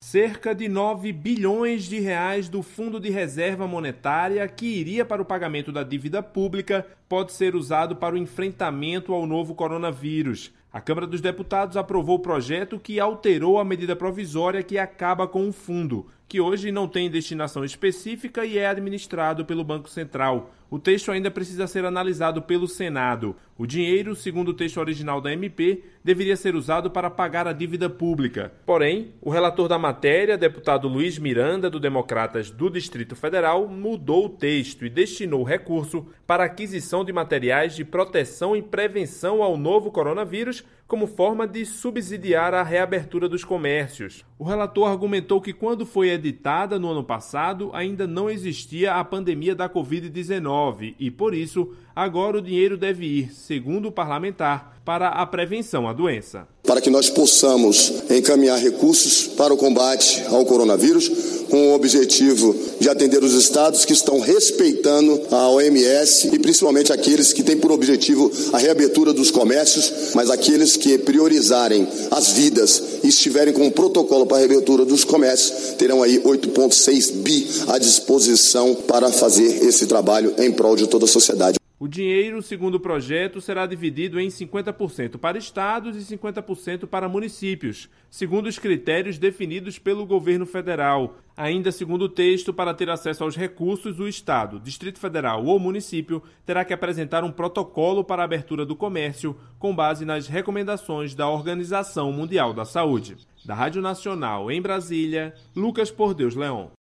Cerca de 9 bilhões de reais do Fundo de Reserva Monetária, que iria para o pagamento da dívida pública, pode ser usado para o enfrentamento ao novo coronavírus. A Câmara dos Deputados aprovou o projeto que alterou a medida provisória que acaba com o fundo, que hoje não tem destinação específica e é administrado pelo Banco Central. O texto ainda precisa ser analisado pelo Senado. O dinheiro, segundo o texto original da MP, deveria ser usado para pagar a dívida pública. Porém, o relator da matéria, deputado Luiz Miranda, do Democratas do Distrito Federal, mudou o texto e destinou o recurso para a aquisição de materiais de proteção e prevenção ao novo coronavírus, como forma de subsidiar a reabertura dos comércios. O relator argumentou que quando foi editada no ano passado, ainda não existia a pandemia da Covid-19 e, por isso, agora o dinheiro deve ir, segundo o parlamentar, para a prevenção à doença. Para que nós possamos encaminhar recursos para o combate ao coronavírus, com o objetivo de atender os estados que estão respeitando a OMS e principalmente aqueles que têm por objetivo a reabertura dos comércios, mas aqueles que priorizarem as vidas e estiverem com um protocolo para a reabertura dos comércios, terão aí 8,6 bi à disposição para fazer esse trabalho em prol de toda a sociedade. O dinheiro, segundo o projeto, será dividido em 50% para estados e 50% para municípios, segundo os critérios definidos pelo governo federal. Ainda segundo o texto, para ter acesso aos recursos, o estado, Distrito Federal ou município terá que apresentar um protocolo para a abertura do comércio com base nas recomendações da Organização Mundial da Saúde. Da Rádio Nacional em Brasília, Lucas Por Deus Leon.